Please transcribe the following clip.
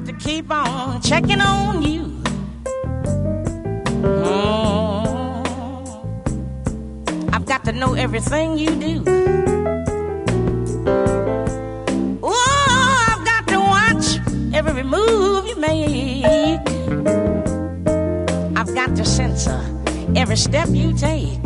to keep on checking on you. I've got to know everything you do. Oh, I've got to watch every move you make. I've got to censor every step you take.